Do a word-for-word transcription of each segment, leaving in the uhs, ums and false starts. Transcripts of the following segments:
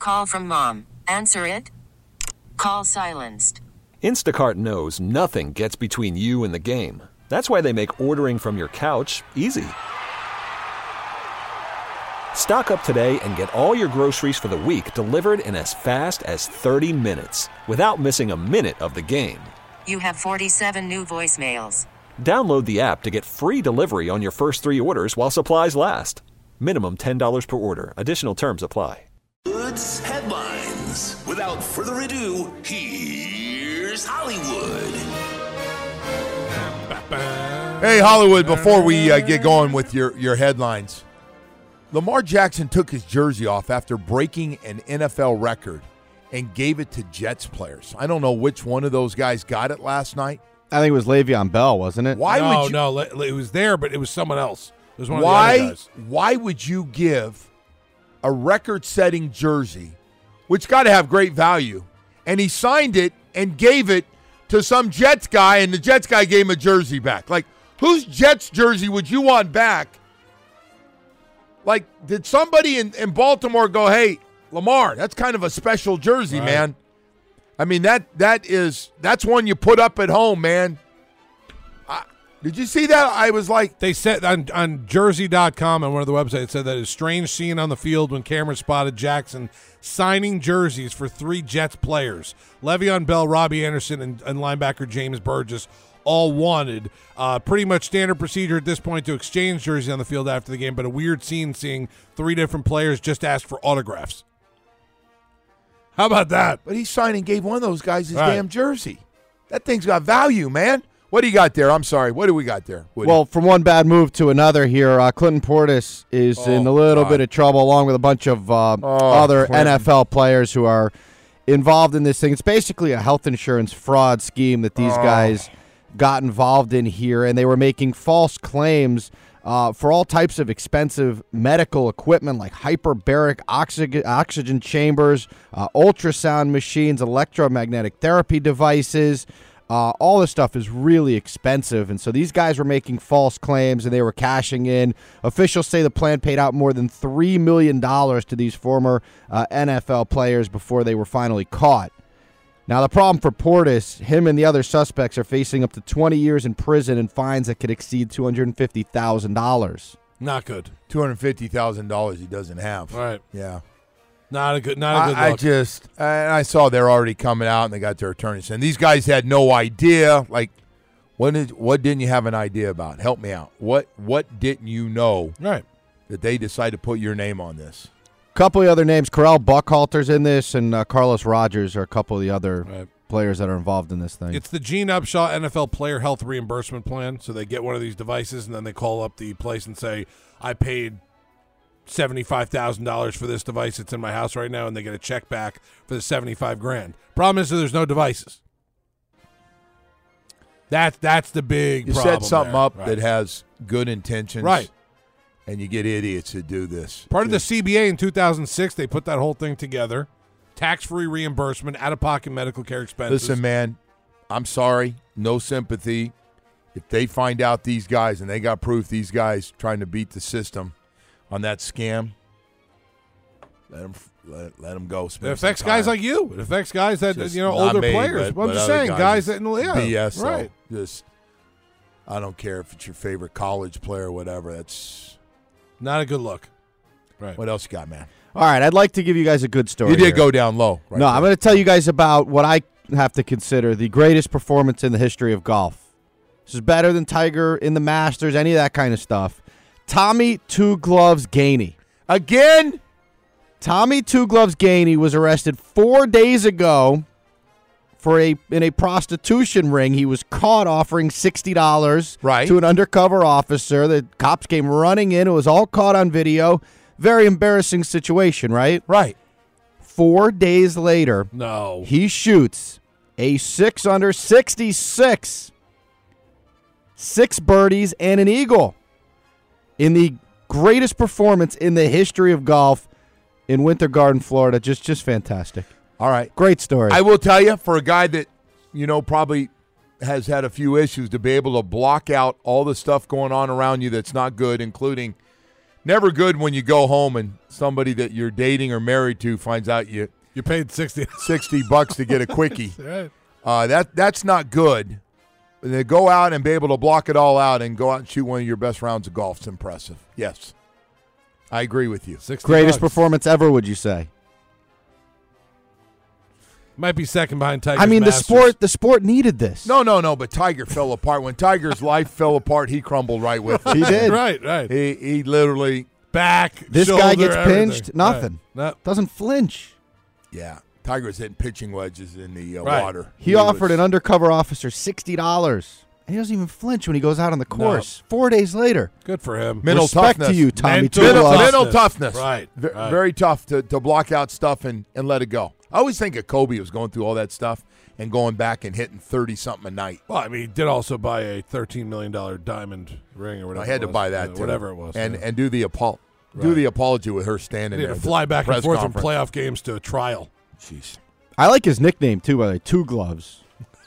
Call from mom. Answer it. Call silenced. Instacart knows nothing gets between you and the game. That's why they make ordering from your couch easy. Stock up today and get all your groceries for the week delivered in as fast as thirty minutes without missing a minute of the game. You have forty-seven new voicemails. Download the app to get free delivery on your first three orders while supplies last. Minimum ten dollars per order. Additional terms apply. It's headlines. Without further ado, here's Hollywood. Hey, Hollywood, before we uh, get going with your, your headlines, Lamar Jackson took his jersey off after breaking an N F L record and gave it to Jets players. I don't know which one of those guys got it last night. I think it was Le'Veon Bell, wasn't it? Why no, would you, no, it was there, but it was someone else. It was one why, of the other guys. Why would you give a record-setting jersey, which got to have great value, and he signed it and gave it to some Jets guy, and the Jets guy gave him a jersey back? Like, whose Jets jersey would you want back? Like, did somebody in, in Baltimore go, hey, Lamar, that's kind of a special jersey, right. man. I mean, that that is that's one you put up at home, man. I, did you see that? I was like, They said on, on Jersey dot com on one of the websites, it said that it's a strange scene on the field when cameras spotted Jackson signing jerseys for three Jets players. Le'Veon Bell, Robbie Anderson, and, and linebacker James Burgess all wanted. Uh, pretty much standard procedure at this point to exchange jerseys on the field after the game, but a weird scene seeing three different players just ask for autographs. How about that? but he signed and gave one of those guys his Right. damn jersey. That thing's got value, man. What do you got there? I'm sorry. What do we got there? Woody? Well, from one bad move to another here, uh, Clinton Portis is Oh, in a little God. bit of trouble, along with a bunch of uh, Oh, other Clinton. N F L players who are involved in this thing. It's basically a health insurance fraud scheme that these Oh. guys got involved in here, and they were making false claims uh, for all types of expensive medical equipment like hyperbaric oxygen, oxygen chambers, uh, ultrasound machines, electromagnetic therapy devices. Uh, all this stuff is really expensive, and so these guys were making false claims, and they were cashing in. Officials say the plan paid out more than three million dollars to these former uh, N F L players before they were finally caught. Now, the problem for Portis, him and the other suspects are facing up to twenty years in prison and fines that could exceed two hundred fifty thousand dollars. Not good. two hundred fifty thousand dollars he doesn't have. Right. Yeah. Not a good. Not a good I, I look. just, I, I saw they're already coming out and they got their attorneys. And these guys had no idea. Like, what did, what didn't you have an idea about? Help me out. What, what didn't you know right. that they decided to put your name on this? Couple of other names, Corral Buckhalter's in this, and uh, Carlos Rogers are a couple of the other Right. players that are involved in this thing. It's the Gene Upshaw N F L Player Health Reimbursement Plan. So they get one of these devices, and then they call up the place and say, I paid seventy-five thousand dollars for this device. It's in my house right now, and they get a check back for the seventy-five grand. Problem is that there's no devices. That, that's the big You problem set something there. up Right. that has good intentions. Right. And you get idiots that do this. Part of the C B A in two thousand six, they put that whole thing together. Tax-free reimbursement, out-of-pocket medical care expenses. Listen, man, I'm sorry. No sympathy. If they find out these guys, and they got proof these guys trying to beat the system on that scam, let them, let, let them go. It affects guys like you. It affects guys that, Just you know, not older me, players. but- Well, I'm but just other saying, guys, guys it's that, yeah, B S. right. So just, I don't care if it's your favorite college player or whatever. That's Not a good look. Right. what else you got, man? All right, I'd like to give you guys a good story. You did here. go down low. Right no, there. I'm going to tell you guys about what I have to consider the greatest performance in the history of golf. This is better than Tiger in the Masters, any of that kind of stuff. Tommy Two Gloves Gainey. Again? Tommy Two Gloves Gainey was arrested four days ago for a in a prostitution ring. He was caught offering sixty dollars Right. to an undercover officer. The cops came running in. It was all caught on video. Very embarrassing situation, right? Right. Four days later, No. he shoots a six under sixty-six, six birdies, and an eagle in the greatest performance in the history of golf in Winter Garden, Florida. Just, just fantastic. All right. Great story. I will tell you, for a guy that, you know, probably has had a few issues, to be able to block out all the stuff going on around you that's not good, including Never good when you go home and somebody that you're dating or married to finds out you You paid sixty. sixty bucks to get a quickie. Right. Uh, that that's not good. But to go out and be able to block it all out and go out and shoot one of your best rounds of golf is impressive. Yes, I agree with you. sixty Greatest bucks. performance ever, would you say? Might be second behind Tiger's I mean, Masters. the sport the sport needed this. No, no, no. But Tiger fell apart. When Tiger's life fell apart, he crumbled right with it. He did. Right, right. He he literally, Back, This shoulder, guy gets everything. pinched, nothing. Right. No. Doesn't flinch. yeah. Tiger's hitting pitching wedges in the uh, Right. water. He, offered was- an undercover officer sixty dollars, and he doesn't even flinch when he goes out on the course. Four days later. Good for him. Mental Respect toughness. to you, Tommy Mental Two mental, Gloves. toughness. mental toughness. Right, V- right. Very tough to, to block out stuff and, and let it go. I always think of Kobe was going through all that stuff and going back and hitting thirty-something a night. Well, I mean, he did also buy a thirteen million dollars diamond ring or whatever. I had it to was. buy that, Yeah, too. whatever it was. And yeah. and do the apol- do Right. the apology with her standing He had there. to at the fly back and press forth from conference. playoff games to a trial. Jeez. I like his nickname, too, by the way, Two Gloves.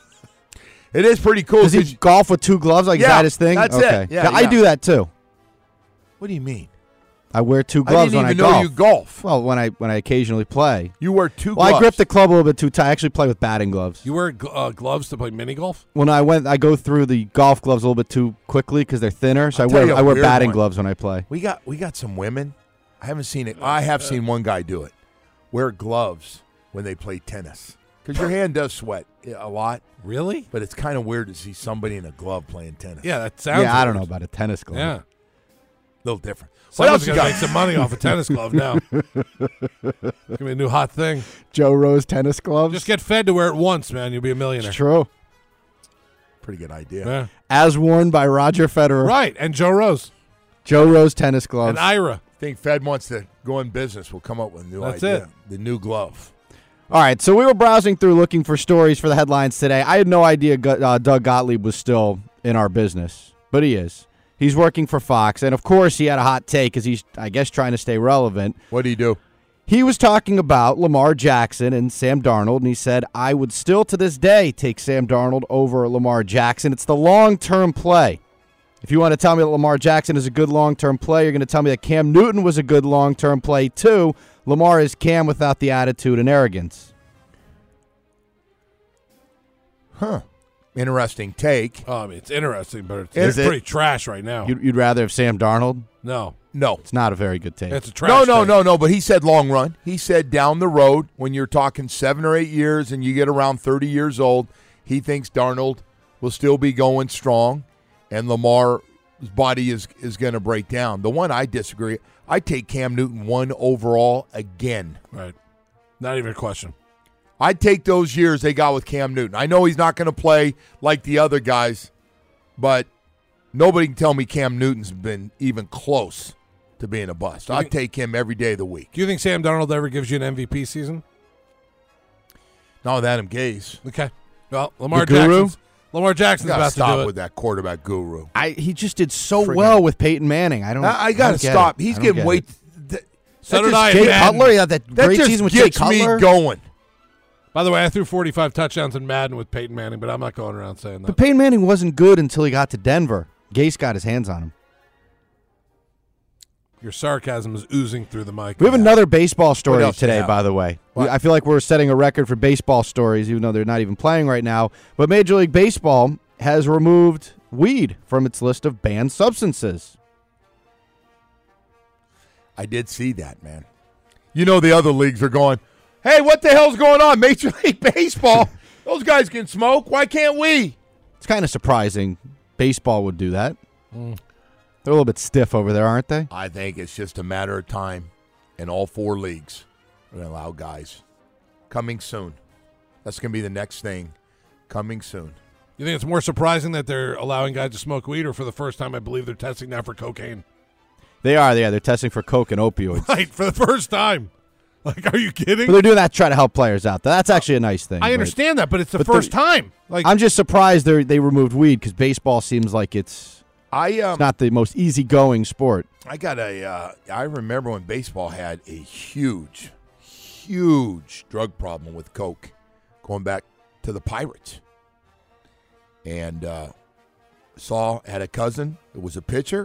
It is pretty cool. Does he 'cause- golf with two gloves? Like, is Yeah, that his thing? that's it. okay. Yeah, I yeah. do that, too. what do you mean? I wear two I gloves didn't when even I know golf. you golf. Well, when I when I occasionally play. You wear two Well, gloves. I grip the club a little bit too tight. I actually play with batting gloves. You wear gl- uh, gloves to play mini golf? When I went, I go through the golf gloves a little bit too quickly because they're thinner. So I'll I tell you wear a I wear weird batting one. gloves when I play. We got we got some women. I haven't seen it. I have seen one guy do it. Wear gloves when they play tennis because your hand does sweat a lot. Really? But it's kind of weird to see somebody in a glove playing tennis. Yeah, that sounds Yeah, I don't know weird. about a tennis glove. Yeah. a little different. What Someone's else you going to got? make some money off a tennis glove now. It's going to be a new hot thing. Joe Rose tennis gloves. Just get Fed to wear it once, man. You'll be a millionaire. It's true. Pretty good idea. Yeah. As worn by Roger Federer. Right, and Joe Rose Joe Rose tennis gloves. and Ira. I think Fed wants to go in business. We'll come up with a new That's idea. it. The new glove. All right, so we were browsing through looking for stories for the headlines today. I had no idea Gu- uh, Doug Gottlieb was still in our business, but he is. He's working for Fox, and of course he had a hot take because he's, I guess, trying to stay relevant. What do you do? He was talking about Lamar Jackson and Sam Darnold, and he said, I would still to this day take Sam Darnold over Lamar Jackson. It's the long-term play. If you want to tell me that Lamar Jackson is a good long-term play, you're going to tell me that Cam Newton was a good long-term play too. Lamar is Cam without the attitude and arrogance. Huh. Interesting take. Oh, I mean, it's interesting, but it's, Is it's it? pretty trash right now. You'd, you'd rather have Sam Darnold? no. No. It's not a very good take. It's a trash No, no, take. no, no. But he said long run. He said down the road when you're talking seven or eight years and you get around thirty years old, he thinks Darnold will still be going strong, and Lamar's body is is going to break down. The one I disagree. I take Cam Newton one overall again. Right. Not even a question. I'd take those years they got with Cam Newton. I know he's not going to play like the other guys, but nobody can tell me Cam Newton's been even close to being a bust. You I'd think- take him every day of the week. Do you think Sam Darnold ever gives you an M V P season? Not with Adam Gase. Okay. Well, Lamar The guru? Jackson's Lamar Jackson's Gotta about to stop do it. with that quarterback guru. I he just did so Friggin- well with Peyton Manning. I don't. I, I got to don't get stop. it. He's I don't getting get way. it. Th- So that did just I. Jay Madden. Cutler, yeah, that That great just season with Jay gets me Cutler. going. By the way, I threw forty-five touchdowns in Madden with Peyton Manning, but I'm not going around saying that. But Peyton Manning wasn't good until he got to Denver. Gase got his hands on him. Your sarcasm is oozing through the mic. We have another baseball story else do you today, have? by the way. We, What? I feel like we're setting a record for baseball stories, even though they're not even playing right now. But Major League Baseball has removed weed from its list of banned substances. I did see that, man. You know the other leagues are going, hey, what the hell's going on? Major League Baseball, those guys can smoke. Why can't we? It's kind of surprising baseball would do that. They're a little bit stiff over there, aren't they? I think it's just a matter of time, and all four leagues are going to allow guys. Coming soon. That's going to be the next thing. Coming soon. You think it's more surprising that they're allowing guys to smoke weed, or for the first time, I believe they're testing now for cocaine? They are. Yeah, they're testing for coke and opioids. Right, for the first time. Like, are you kidding? But they're doing that to try to help players out. That's actually a nice thing. I but understand that, but it's the but first they're- time. Like, I'm just surprised they they removed weed because baseball seems like it's, I um, it's not the most easygoing sport. I got a. Uh, I remember when baseball had a huge, huge drug problem with coke, going back to the Pirates, and uh, saw had a cousin that was a pitcher,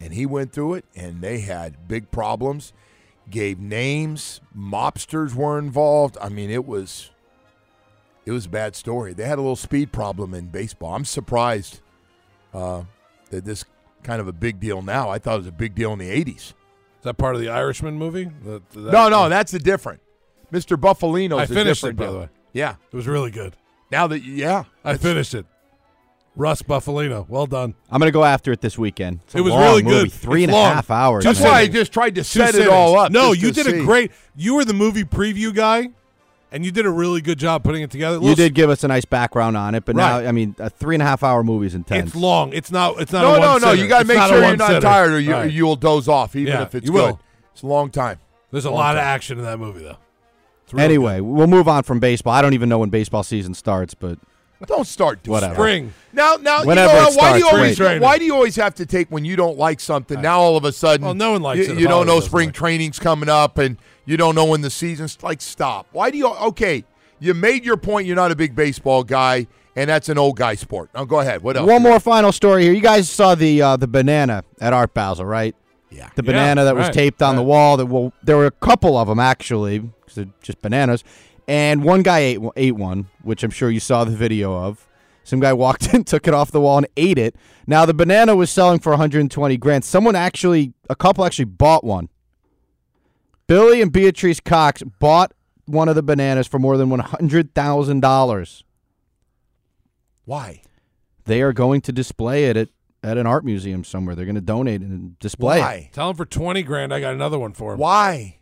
And he went through it, and they had big problems, gave names, mobsters were involved. I mean, it was it was a bad story. They had a little speed problem in baseball. I'm surprised uh, that this kind of a big deal now. I thought it was a big deal in the eighties. Is that part of the Irishman movie? The, the, that, no, no, that's a different. Mister Buffalino's I a finished different it, by deal. the way. Yeah. It was really good. Now that, yeah. I finished it. Russ Buffalino. Well done. I'm going to go after it this weekend. It's a It was long really movie, good. Three It's and a long. half hours. That's Two why I sittings. just tried to Two set it sittings. all up. No, just you to did a see. great – you were the movie preview guy, and you did a really good job putting it together. You Little- did give us a nice background on it, but Right. now, I mean, a three and a half hour movie is intense. It's long. It's not It's not No, a no, no. one-sitter. You got to It's make not a sure you're not one-sitter. tired or you, Right. you'll doze off, even Yeah, if it's you good. will. It's a long time. There's a Long lot of time. action in that movie, though. It's really Anyway, we'll move on from baseball. I don't even know when baseball season starts, but Don't start doing Whatever. that. Spring. Now, now, Whenever you know it what? Why do you starts, always? great. Why do you always have to take when you don't like something? Now all of a sudden, Well, no one likes you, it if you don't Hollywood know doesn't spring like it. training's coming up, and you don't know when the season's like. Stop. Why do you? Okay, you made your point. You're not a big baseball guy, and that's an old guy sport. Now go ahead. What else? one more final story here. You guys saw the uh, the banana at Art Basel, right? Yeah. The Yeah, banana that was right, taped on right. the wall. That well, there were a couple of them actually, because they're just bananas. And one guy ate one, ate one, which I'm sure you saw the video of. Some guy walked in, took it off the wall, and ate it. Now the banana was selling for one hundred twenty grand. Someone actually, a couple actually bought one. Billy and Beatrice Cox bought one of the bananas for more than one hundred thousand dollars. Why? They are going to display it at, at an art museum somewhere. They're going to donate and display it. Why? Tell him for twenty grand. I got another one for him. Why?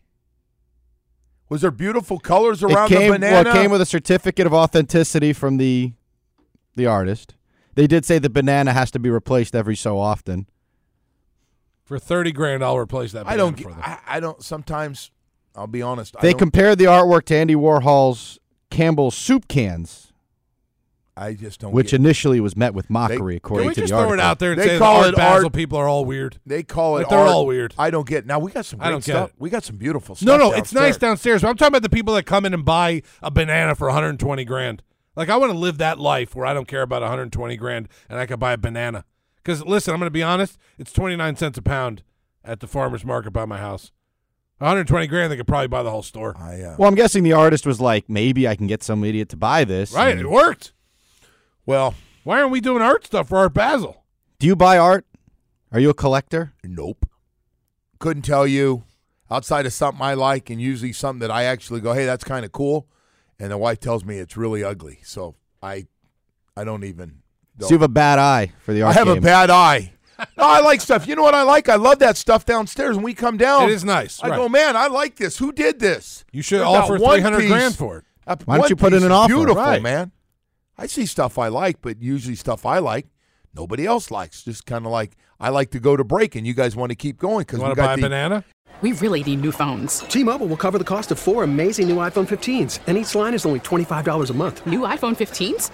Was there beautiful colors It around came, the banana? well, it came with a certificate of authenticity from the the artist. They did say the banana has to be replaced every so often. For thirty grand, I'll replace that. I don't. banana for them. I, I don't. Sometimes, I'll be honest. I They don't, compared the artwork to Andy Warhol's Campbell's soup cans, I just don't. which get, initially was met with mockery, They- according Can we to just the throw article. it out there and They say call the it Art Basel art- people are all weird? They call it. Like, they're art. all weird. I don't get. Now we got some I great don't get stuff. it. We got some beautiful stuff. No, no, it's nice downstairs. downstairs. But I'm talking about the people that come in and buy a banana for one hundred twenty grand. Like, I want to live that life where I don't care about one hundred twenty grand and I can buy a banana. Because, listen, I'm going to be honest, it's twenty-nine cents a pound at the farmer's market by my house. one hundred twenty grand, they could probably buy the whole store. I, uh, Well, I'm guessing the artist was like, maybe I can get some idiot to buy this. Right, And it worked. well, Why aren't we doing art stuff for Art Basel? do you buy art? Are you a collector? nope. Couldn't tell you. Outside of something I like, and usually something that I actually go, hey, that's kind of cool, and the wife tells me it's really ugly. So I, I don't even. So you have a bad eye for the I art have a game. bad eye. No, I like stuff. You know what I like? I love that stuff downstairs. When we come down, It is nice. I right. go, man, I like this. Who did this? You should That offer one three hundred piece- grand for it. that Why don't one you put in piece an is offer? Beautiful, Right. man. I see stuff I like, but usually stuff I like, nobody else likes. Just kind of like I like to go to break, and you guys want to keep going because You we want to got buy a the. banana? We really need new phones. T-Mobile will cover the cost of four amazing new iPhone fifteens, and each line is only twenty-five dollars a month. New iPhone fifteens?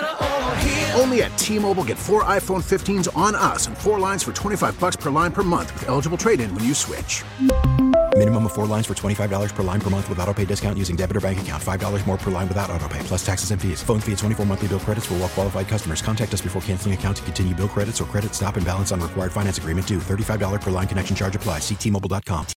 Only at T-Mobile, get four iPhone fifteens on us and four lines for twenty-five bucks per line per month with eligible trade-in when you switch. Minimum of four lines for twenty-five dollars per line per month with autopay discount using debit or bank account. five dollars more per line without autopay, plus taxes and fees. Phone fee at twenty-four monthly bill credits for well qualified customers. Contact us before canceling account to continue bill credits or credit stop and balance on required finance agreement due. thirty-five dollars per line connection charge applies. See T Mobile dot com.